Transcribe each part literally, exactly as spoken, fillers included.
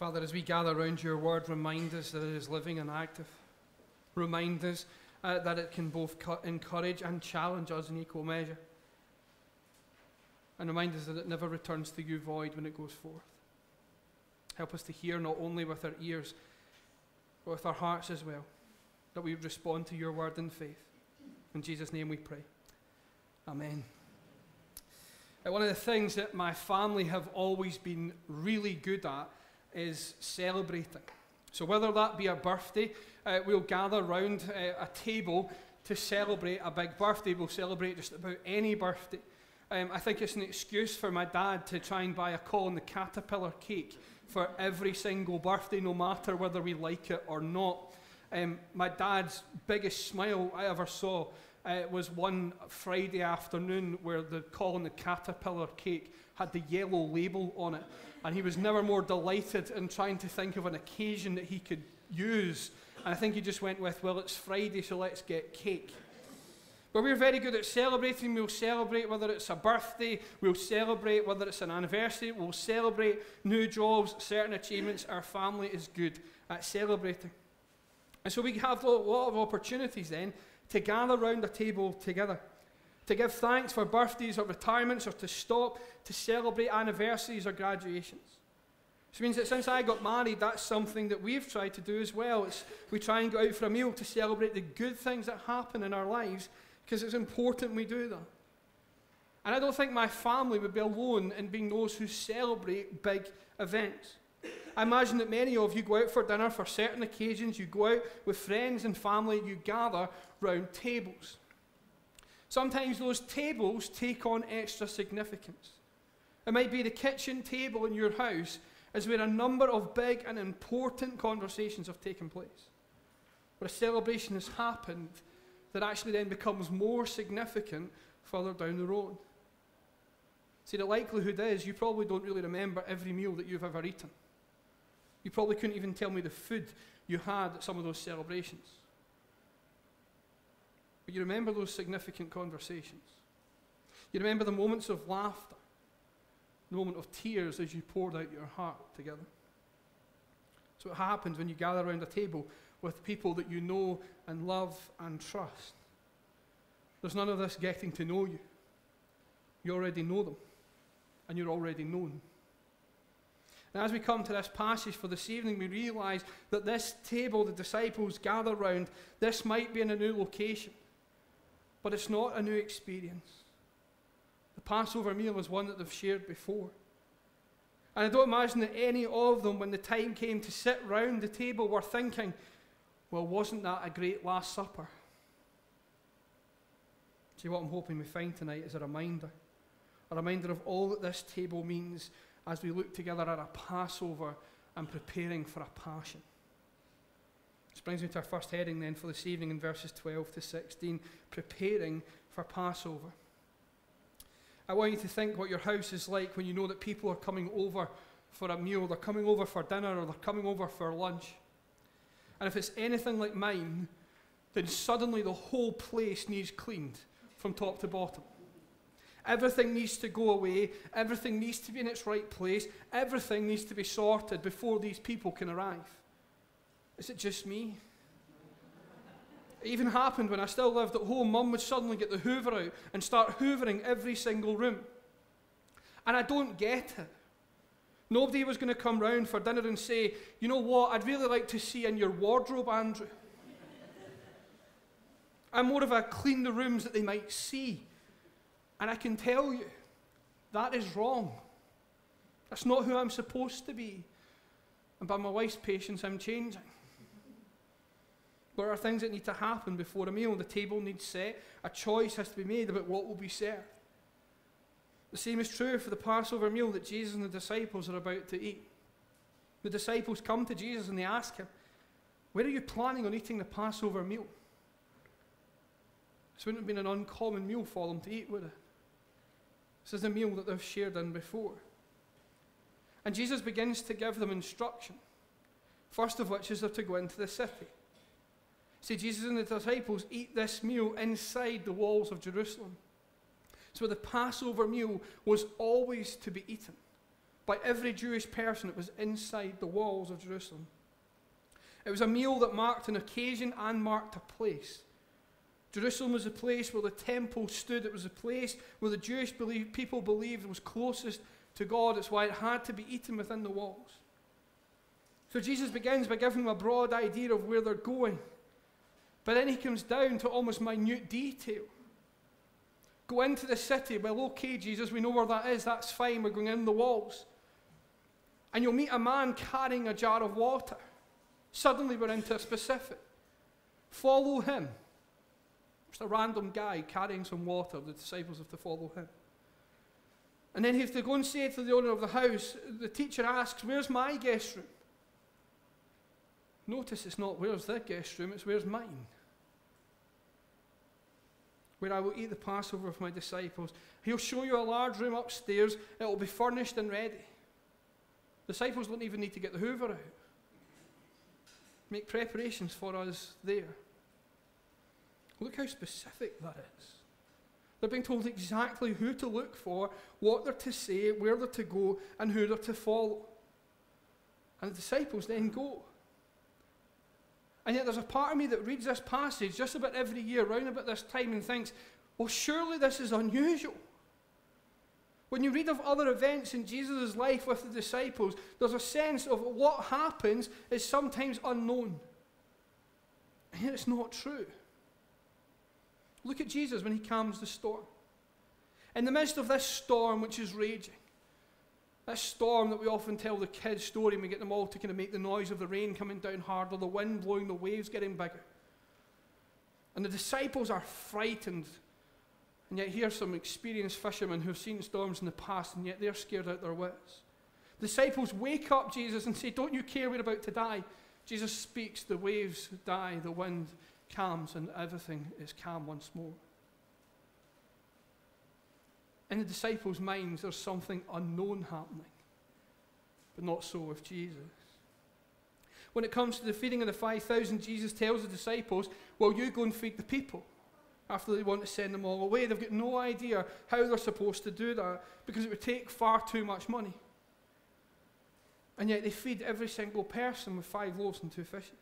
Father, as we gather around your word, remind us that it is living and active. Remind us uh, that it can both encourage and challenge us in equal measure. And remind us that it never returns to you void when it goes forth. Help us to hear not only with our ears, but with our hearts as well, that we would respond to your word in faith. In Jesus' name we pray. Amen. Uh, one of the things that my family have always been really good at is celebrating. So whether that be a birthday, uh, we'll gather round uh, a table to celebrate a big birthday. We'll celebrate just about any birthday. Um, I think it's an excuse for my dad to try and buy a Colin the Caterpillar cake for every single birthday, no matter whether we like it or not. Um, my dad's biggest smile I ever saw uh, was one Friday afternoon where the Colin the Caterpillar cake had the yellow label on it. And he was never more delighted in trying to think of an occasion that he could use. And I think he just went with, well, it's Friday, so let's get cake. But we're very good at celebrating. We'll celebrate whether it's a birthday. We'll celebrate whether it's an anniversary. We'll celebrate new jobs, certain achievements. Our family is good at celebrating. And so we have a lot of opportunities then to gather around a table together, to give thanks for birthdays or retirements, or to stop to celebrate anniversaries or graduations. Which means that since I got married, that's something that we've tried to do as well. It's, we try and go out for a meal to celebrate the good things that happen in our lives, because it's important we do that. And I don't think my family would be alone in being those who celebrate big events. I imagine that many of you go out for dinner for certain occasions. You go out with friends and family. You gather round tables. Sometimes those tables take on extra significance. It might be the kitchen table in your house is where a number of big and important conversations have taken place, where a celebration has happened that actually then becomes more significant further down the road. See, the likelihood is you probably don't really remember every meal that you've ever eaten. You probably couldn't even tell me the food you had at some of those celebrations. But you remember those significant conversations. You remember the moments of laughter, the moment of tears as you poured out your heart together. So what happens when you gather around a table with people that you know and love and trust? There's none of this getting to know you. You already know them, and you're already known. And as we come to this passage for this evening, we realize that this table the disciples gather round, this might be in a new location, but it's not a new experience. The Passover meal is one that they've shared before. And I don't imagine that any of them, when the time came to sit round the table, were thinking, well, wasn't that a great Last Supper? See, what I'm hoping we find tonight is a reminder, a reminder of all that this table means as we look together at a Passover and preparing for a passion. This brings me to our first heading then for this evening in verses twelve to sixteen, preparing for Passover. I want you to think what your house is like when you know that people are coming over for a meal, they're coming over for dinner, or they're coming over for lunch. And if it's anything like mine, then suddenly the whole place needs cleaned from top to bottom. Everything needs to go away, everything needs to be in its right place, everything needs to be sorted before these people can arrive. Is it just me? It even happened when I still lived at home. Mum would suddenly get the hoover out and start hoovering every single room. And I don't get it. Nobody was going to come round for dinner and say, you know what, I'd really like to see in your wardrobe, Andrew. I'm more of a clean the rooms that they might see. And I can tell you, that is wrong. That's not who I'm supposed to be. And by my wife's patience, I'm changing. There are things that need to happen before a meal. The table needs set. A choice has to be made about what will be served. The same is true for the Passover meal that Jesus and the disciples are about to eat. The disciples come to Jesus and they ask him, where are you planning on eating the Passover meal? This wouldn't have been an uncommon meal for them to eat, would it? This is a meal that they've shared in before. And Jesus begins to give them instruction. First of which is they're to go into the city. See, Jesus and the disciples eat this meal inside the walls of Jerusalem. So the Passover meal was always to be eaten by every Jewish person that was inside the walls of Jerusalem. It was a meal that marked an occasion and marked a place. Jerusalem was the place where the temple stood. It was the place where the Jewish believe, people believed was closest to God. It's why it had to be eaten within the walls. So Jesus begins by giving them a broad idea of where they're going. But then he comes down to almost minute detail. Go into the city. Well, okay, Jesus, we know where that is. That's fine. We're going in the walls. And you'll meet a man carrying a jar of water. Suddenly we're into a specific. Follow him. Just a random guy carrying some water. The disciples have to follow him. And then he has to go and say to the owner of the house, the teacher asks, where's my guest room? Notice it's not where's the guest room, it's where's mine. Where I will eat the Passover with my disciples. He'll show you a large room upstairs. It will be furnished and ready. Disciples don't even need to get the Hoover out. Make preparations for us there. Look how specific that is. They're being told exactly who to look for, what they're to say, where they're to go, and who they're to follow. And the disciples then go. And yet there's a part of me that reads this passage just about every year, around about this time, and thinks, well, surely this is unusual. When you read of other events in Jesus' life with the disciples, there's a sense of what happens is sometimes unknown. And yet it's not true. Look at Jesus when he calms the storm. In the midst of this storm which is raging, this storm that we often tell the kids story and we get them all to kind of make the noise of the rain coming down hard or the wind blowing, the waves getting bigger. And the disciples are frightened. And yet here's some experienced fishermen who've seen storms in the past, and yet they're scared out their wits. The disciples wake up Jesus and say, don't you care we're about to die? Jesus speaks, the waves die, the wind calms, and everything is calm once more. In the disciples' minds, there's something unknown happening, but not so with Jesus. When it comes to the feeding of the five thousand, Jesus tells the disciples, well, you go and feed the people. After they want to send them all away, they've got no idea how they're supposed to do that because it would take far too much money. And yet they feed every single person with five loaves and two fishes.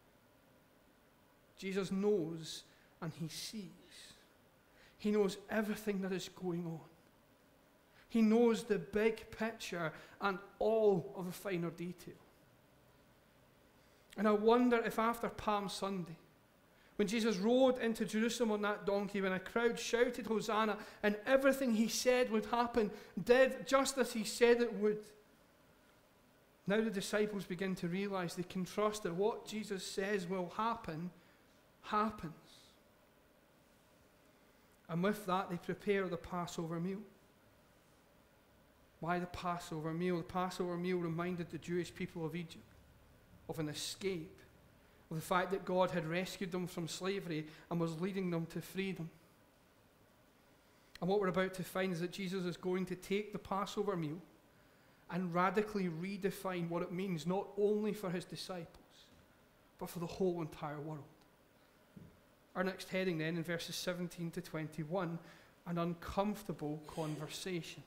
Jesus knows and he sees. He knows everything that is going on. He knows the big picture and all of the finer detail. And I wonder if after Palm Sunday, when Jesus rode into Jerusalem on that donkey, when a crowd shouted Hosanna and everything he said would happen, did just as he said it would. Now the disciples begin to realize they can trust that what Jesus says will happen, happens. And with that they prepare the Passover meal. Why the Passover meal? The Passover meal reminded the Jewish people of Egypt of an escape, of the fact that God had rescued them from slavery and was leading them to freedom. And what we're about to find is that Jesus is going to take the Passover meal and radically redefine what it means, not only for his disciples, but for the whole entire world. Our next heading then, in verses seventeen to twenty-one, an uncomfortable conversation.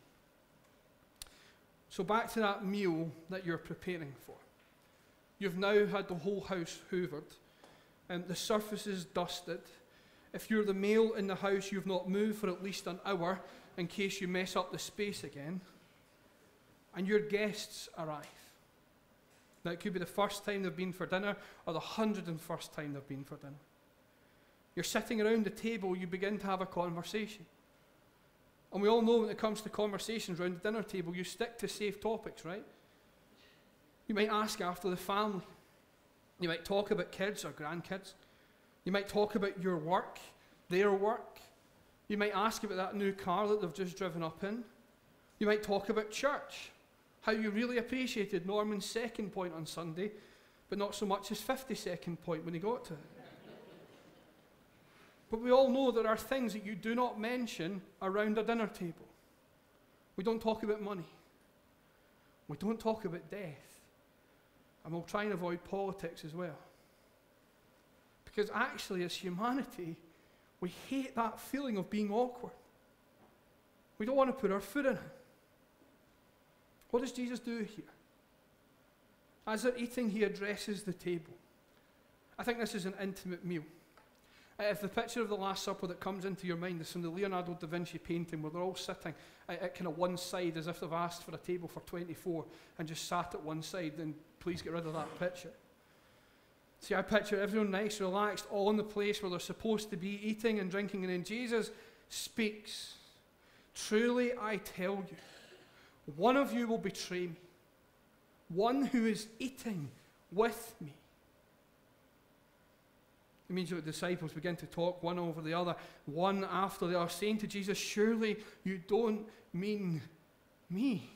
So back to that meal that you're preparing for. You've now had the whole house hoovered, and the surfaces dusted. If you're the male in the house, you've not moved for at least an hour in case you mess up the space again. And your guests arrive. Now it could be the first time they've been for dinner or the hundred and first time they've been for dinner. You're sitting around the table, you begin to have a conversation. And we all know when it comes to conversations around the dinner table, you stick to safe topics, right? You might ask after the family. You might talk about kids or grandkids. You might talk about your work, their work. You might ask about that new car that they've just driven up in. You might talk about church, how you really appreciated Norman's second point on Sunday, but not so much his fifty-second point when he got to it. But we all know there are things that you do not mention around a dinner table. We don't talk about money. We don't talk about death. And we'll try and avoid politics as well. Because actually, as humanity, we hate that feeling of being awkward. We don't want to put our foot in it. What does Jesus do here? As they're eating, he addresses the table. I think this is an intimate meal. Uh, if the picture of the Last Supper that comes into your mind is from the Leonardo da Vinci painting where they're all sitting at, at kind of one side as if they've asked for a table for twenty-four and just sat at one side, then please get rid of that picture. See, I picture everyone nice, relaxed, all in the place where they're supposed to be, eating and drinking, and then Jesus speaks. Truly I tell you, one of you will betray me, one who is eating with me. Immediately the disciples begin to talk one over the other, one after the other, saying to Jesus, surely you don't mean me.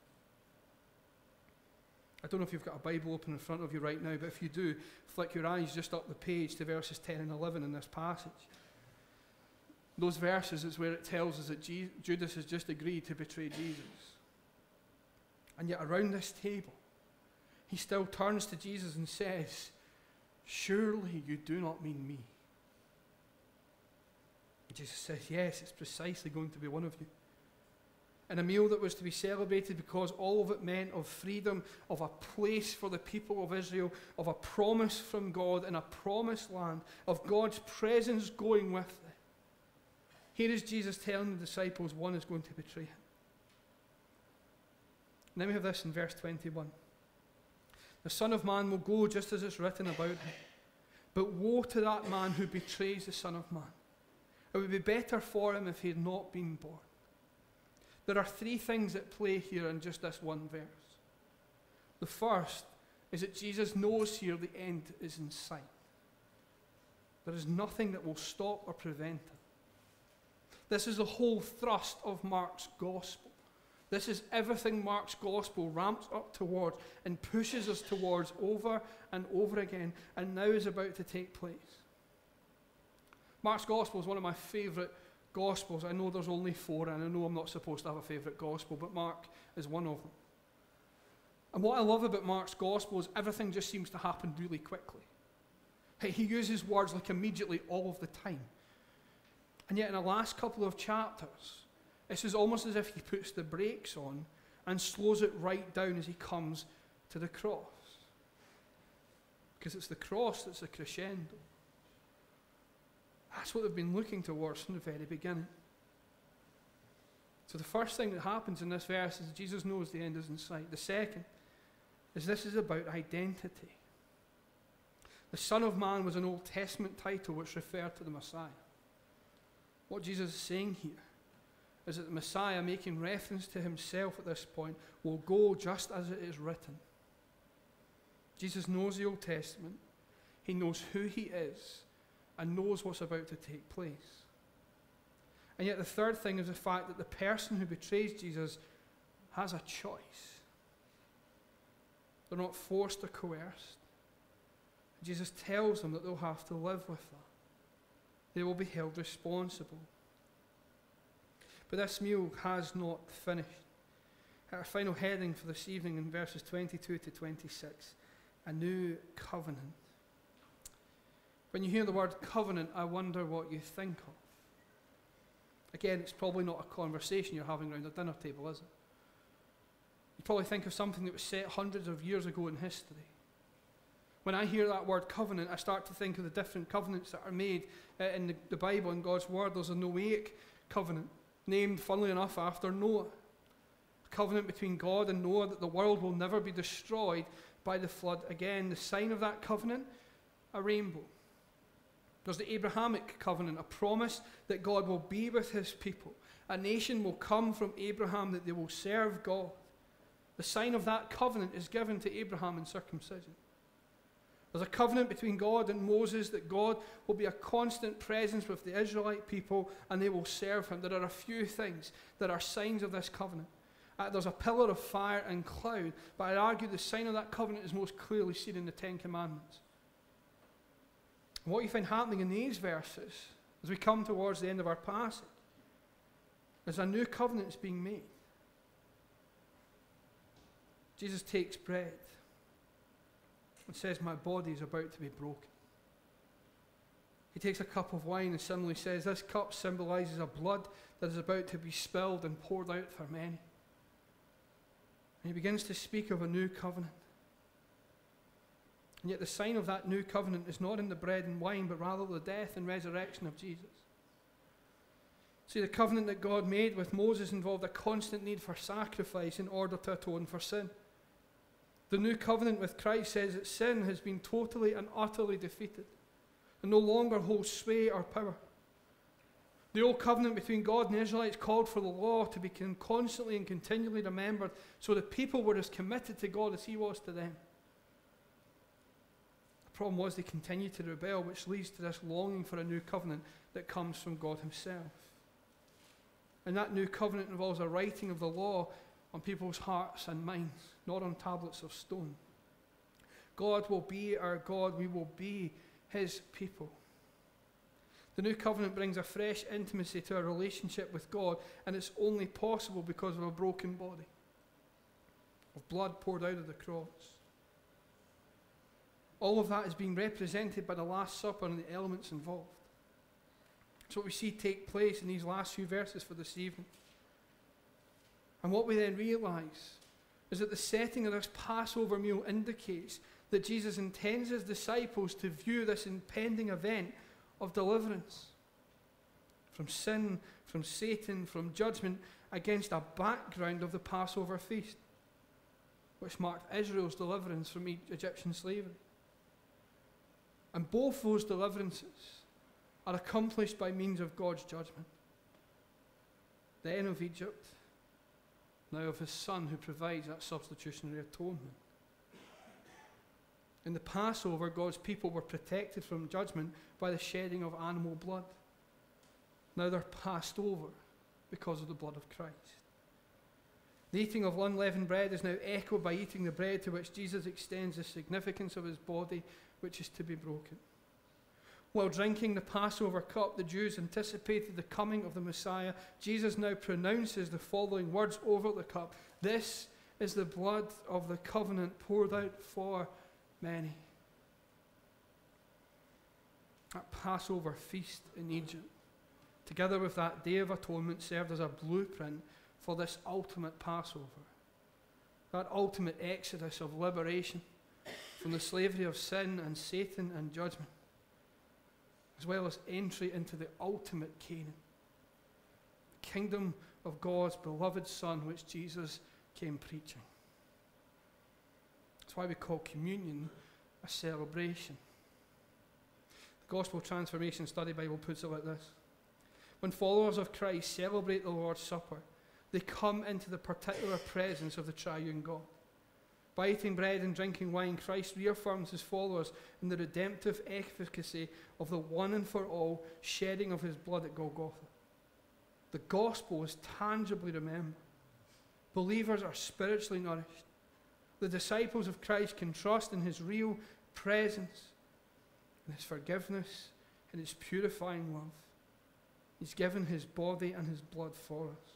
I don't know if you've got a Bible open in front of you right now, but if you do, flick your eyes just up the page to verses ten and eleven in this passage. Those verses is where it tells us that Je- Judas has just agreed to betray Jesus. And yet around this table, he still turns to Jesus and says, surely you do not mean me. And Jesus says, yes, it's precisely going to be one of you. In a meal that was to be celebrated because all of it meant of freedom, of a place for the people of Israel, of a promise from God in a promised land, of God's presence going with them. Here is Jesus telling the disciples one is going to betray him. And then we have this in verse twenty-one. The Son of Man will go just as it's written about him. But woe to that man who betrays the Son of Man. It would be better for him if he had not been born. There are three things at play here in just this one verse. The first is that Jesus knows here the end is in sight. There is nothing that will stop or prevent him. This is the whole thrust of Mark's gospel. This is everything Mark's gospel ramps up towards and pushes us towards over and over again, and now is about to take place. Mark's gospel is one of my favourite gospels. I know there's only four, and I know I'm not supposed to have a favourite gospel, but Mark is one of them. And what I love about Mark's gospel is everything just seems to happen really quickly. He uses words like immediately all of the time. And yet in the last couple of chapters, this is almost as if he puts the brakes on and slows it right down as he comes to the cross. Because it's the cross that's the crescendo. That's what they've been looking towards from the very beginning. So the first thing that happens in this verse is Jesus knows the end is in sight. The second is this is about identity. The Son of Man was an Old Testament title which referred to the Messiah. What Jesus is saying here is that the Messiah, making reference to himself at this point, will go just as it is written. Jesus knows the Old Testament. He knows who he is and knows what's about to take place. And yet the third thing is the fact that the person who betrays Jesus has a choice. They're not forced or coerced. Jesus tells them that they'll have to live with that. They will be held responsible. But this meal has not finished. Our final heading for this evening in verses twenty-two to twenty-six, a new covenant. When you hear the word covenant, I wonder what you think of. Again, it's probably not a conversation you're having around a dinner table, is it? You probably think of something that was set hundreds of years ago in history. When I hear that word covenant, I start to think of the different covenants that are made uh, in the, the Bible and God's Word. There's a Noahic covenant, named, funnily enough, after Noah. A covenant between God and Noah that the world will never be destroyed by the flood again. The sign of that covenant, a rainbow. There's the Abrahamic covenant, a promise that God will be with his people. A nation will come from Abraham that they will serve God. The sign of that covenant is given to Abraham in circumcision. There's a covenant between God and Moses that God will be a constant presence with the Israelite people and they will serve him. There are a few things that are signs of this covenant. Uh, there's a pillar of fire and cloud, but I'd argue the sign of that covenant is most clearly seen in the Ten Commandments. And what you find happening in these verses, as we come towards the end of our passage, is a new covenant is being made. Jesus takes bread and says, my body is about to be broken. He takes a cup of wine and similarly says, this cup symbolizes a blood that is about to be spilled and poured out for many. And he begins to speak of a new covenant. And yet the sign of that new covenant is not in the bread and wine, but rather the death and resurrection of Jesus. See, the covenant that God made with Moses involved a constant need for sacrifice in order to atone for sin. The new covenant with Christ says that sin has been totally and utterly defeated and no longer holds sway or power. The old covenant between God and the Israelites called for the law to be constantly and continually remembered, so the people were as committed to God as he was to them. The problem was they continued to rebel, which leads to this longing for a new covenant that comes from God himself. And that new covenant involves a writing of the law on people's hearts and minds, not on tablets of stone. God will be our God. We will be his people. The new covenant brings a fresh intimacy to our relationship with God, and it's only possible because of a broken body, of blood poured out of the cross. All of that is being represented by the Last Supper and the elements involved. It's what we see take place in these last few verses for this evening. And what we then realize is that the setting of this Passover meal indicates that Jesus intends his disciples to view this impending event of deliverance from sin, from Satan, from judgment against a background of the Passover feast, which marked Israel's deliverance from Egyptian slavery. And both those deliverances are accomplished by means of God's judgment. Then of Egypt, now of his Son who provides that substitutionary atonement. In the Passover, God's people were protected from judgment by the shedding of animal blood. Now they're passed over because of the blood of Christ. The eating of unleavened bread is now echoed by eating the bread to which Jesus extends the significance of his body, which is to be broken. While drinking the Passover cup, the Jews anticipated the coming of the Messiah. Jesus now pronounces the following words over the cup: "This is the blood of the covenant poured out for many." That Passover feast in Egypt, together with that Day of Atonement, served as a blueprint for this ultimate Passover, that ultimate exodus of liberation from the slavery of sin and Satan and judgment, as well as entry into the ultimate Canaan, the kingdom of God's beloved Son, which Jesus came preaching. That's why we call communion a celebration. The Gospel Transformation Study Bible puts it like this: when followers of Christ celebrate the Lord's Supper, they come into the particular presence of the triune God. By eating bread and drinking wine, Christ reaffirms his followers in the redemptive efficacy of the one and for all shedding of his blood at Golgotha. The gospel is tangibly remembered. Believers are spiritually nourished. The disciples of Christ can trust in his real presence, in his forgiveness, and his purifying love. He's given his body and his blood for us.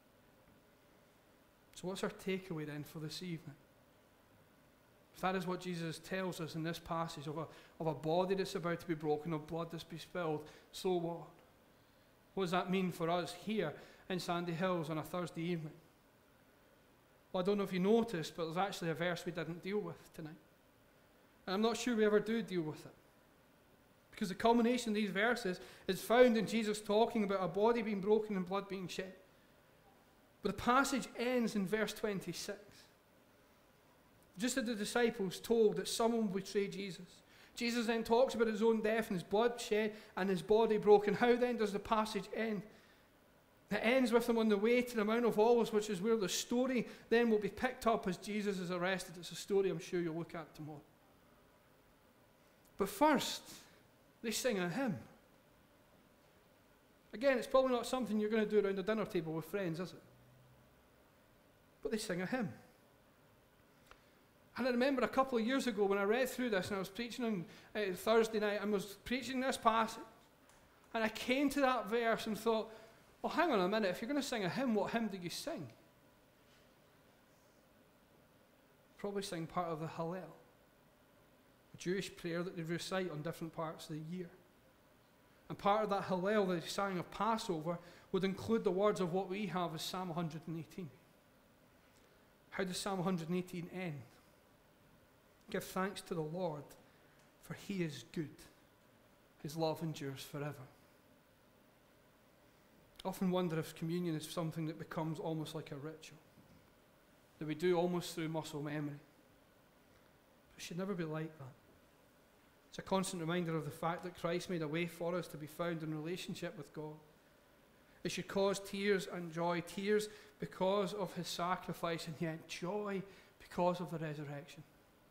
So what's our takeaway then for this evening? If that is what Jesus tells us in this passage of a, of a body that's about to be broken, of blood that's be spilled, so what? What does that mean for us here in Sandy Hills on a Thursday evening? Well, I don't know if you noticed, but there's actually a verse we didn't deal with tonight. And I'm not sure we ever do deal with it. Because the culmination of these verses is found in Jesus talking about a body being broken and blood being shed. But the passage ends in verse twenty-six. Just as the disciples told that someone would betray Jesus, Jesus then talks about his own death and his blood shed and his body broken. How then does the passage end? It ends with them on the way to the Mount of Olives, which is where the story then will be picked up as Jesus is arrested. It's a story I'm sure you'll look at tomorrow. But first, they sing a hymn. Again, it's probably not something you're going to do around the dinner table with friends, is it? But they sing a hymn. And I remember a couple of years ago when I read through this and I was preaching on uh, Thursday night and was preaching this passage, and I came to that verse and thought, well, hang on a minute, if you're going to sing a hymn, what hymn do you sing? Probably sing part of the Hallel, a Jewish prayer that they recite on different parts of the year. And part of that Hallel that they sang of Passover would include the words of what we have as Psalm one hundred eighteen. How does Psalm one eighteen end? Give thanks to the Lord, for he is good. His love endures forever. I often wonder if communion is something that becomes almost like a ritual, that we do almost through muscle memory. It should never be like that. It's a constant reminder of the fact that Christ made a way for us to be found in relationship with God. It should cause tears and joy, tears because of his sacrifice, and yet joy because of the resurrection.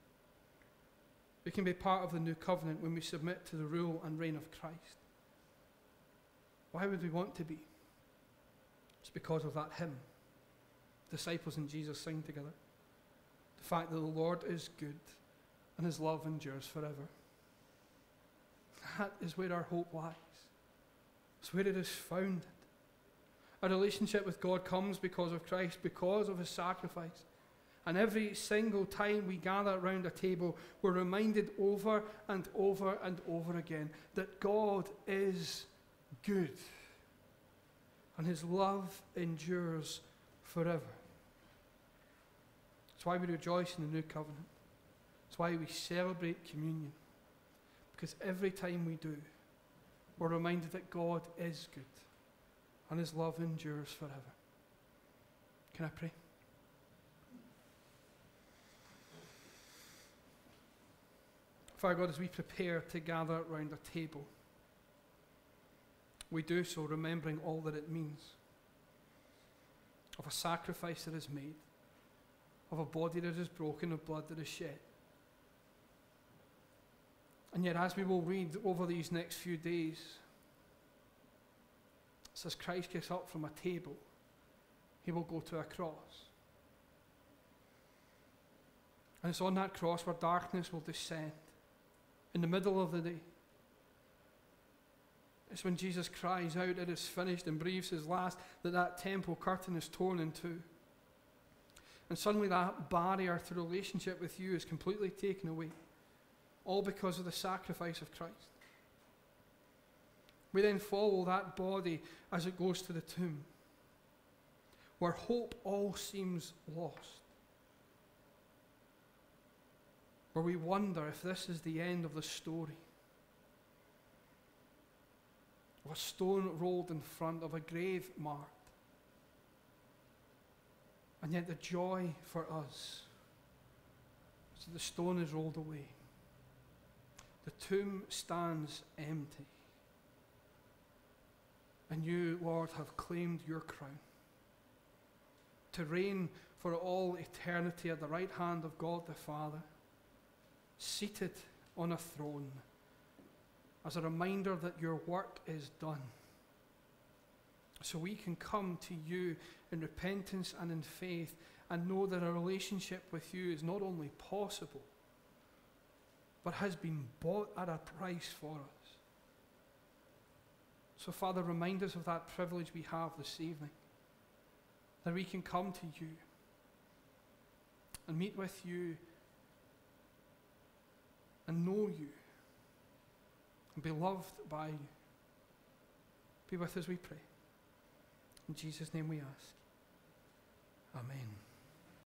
We can be part of the new covenant when we submit to the rule and reign of Christ. Why would we want to be? It's because of that hymn disciples and Jesus sing together. The fact that the Lord is good and his love endures forever. That is where our hope lies. It's where it is founded. Our relationship with God comes because of Christ, because of his sacrifice. And every single time we gather around a table, we're reminded over and over and over again that God is good. And his love endures forever. That's why we rejoice in the new covenant. That's why we celebrate communion. Because every time we do, we're reminded that God is good. And his love endures forever. Can I pray? Father God, as we prepare to gather around a table, we do so remembering all that it means, of a sacrifice that is made, of a body that is broken, of blood that is shed. And yet, as we will read over these next few days, it says Christ gets up from a table, he will go to a cross. And it's on that cross where darkness will descend in the middle of the day. It's when Jesus cries out, "It is finished," and breathes his last, that that temple curtain is torn in two. And suddenly that barrier to relationship with you is completely taken away, all because of the sacrifice of Christ. We then follow that body as it goes to the tomb, where hope all seems lost, where we wonder if this is the end of the story. Of a stone rolled in front of a grave marked. And yet the joy for us is that the stone is rolled away. The tomb stands empty. And you, Lord, have claimed your crown to reign for all eternity at the right hand of God the Father, seated on a throne, as a reminder that your work is done. So we can come to you in repentance and in faith and know that a relationship with you is not only possible, but has been bought at a price for us. So Father, remind us of that privilege we have this evening, that we can come to you and meet with you and know you and be loved by you. Be with us, we pray. In Jesus' name we ask. Amen.